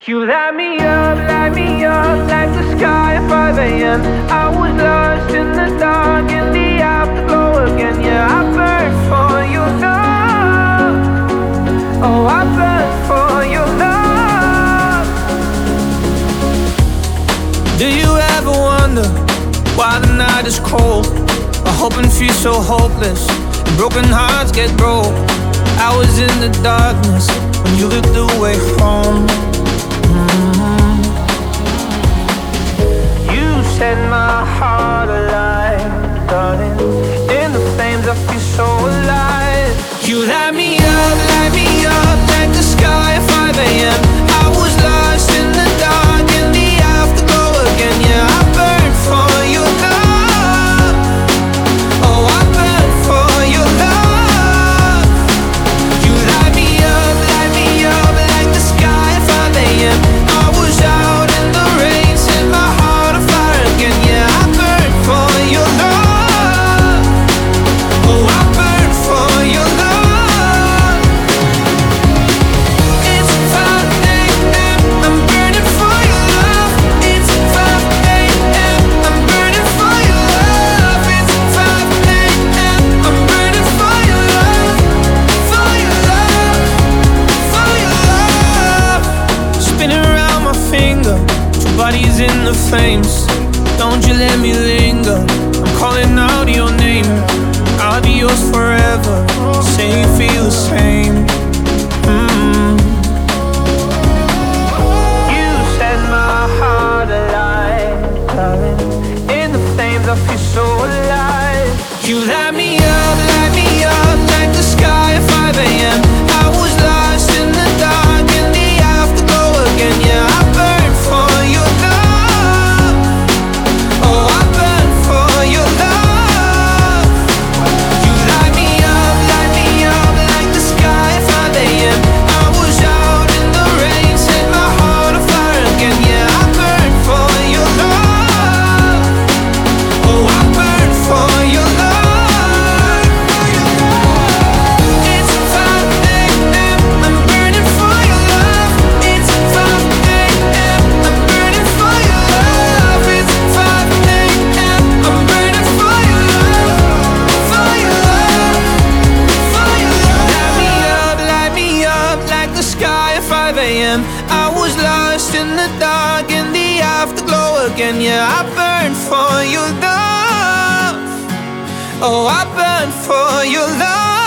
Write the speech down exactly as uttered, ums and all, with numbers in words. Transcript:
You light me up, light me up like the sky at five a m I was lost in the dark, in the afterglow again. Yeah, I burn for your love. Oh, I burn for your love. Do you ever wonder why the night is cold? Why hoping feels so hopeless and broken hearts get broke. I was in the darkness when you lit the way home. Set my heart alive, darling. In the flames I feel so alive. You light me up, light me up like the sky at five a m I was lost in the dark, in the afterglow again. Yeah, I burn for your love. Oh, I burn for your love. You light me up, light me up like the sky at five a m I was out in the rain, set my heart on fire again. Yeah, I burn for your love. Oh, I burn for your love. It's five a m I'm burning for your love. It's five a m I'm burning for your love. It's five a m I'm burning for your love. For your love. For your love. Spinning around my finger, two bodies in the flames. Don't you let me linger, I'm calling out your name. I'll be yours forever, say you feel the same. mm. You set my heart alive, darling. In the flames I feel so alive. You light me up, light me up like the sky at five a m I was lost in the dark, in the afterglow again. Yeah, I burn for your love. Oh, I burn for your love. You light me up, light me up like the sky at five a m I was out in the rain, set my heart on fire again. Yeah, I burn for your love. Oh, I burn for your love. It's five a m I'm burning for your love. It's five a m I'm burning for your love. It's five a m I'm burning for your love. For your love. For your love. Light me up, light me up like the sky at five a m I was lost in the dark, in the afterglow again. Yeah, I burn for your love. Oh, I burn for your love.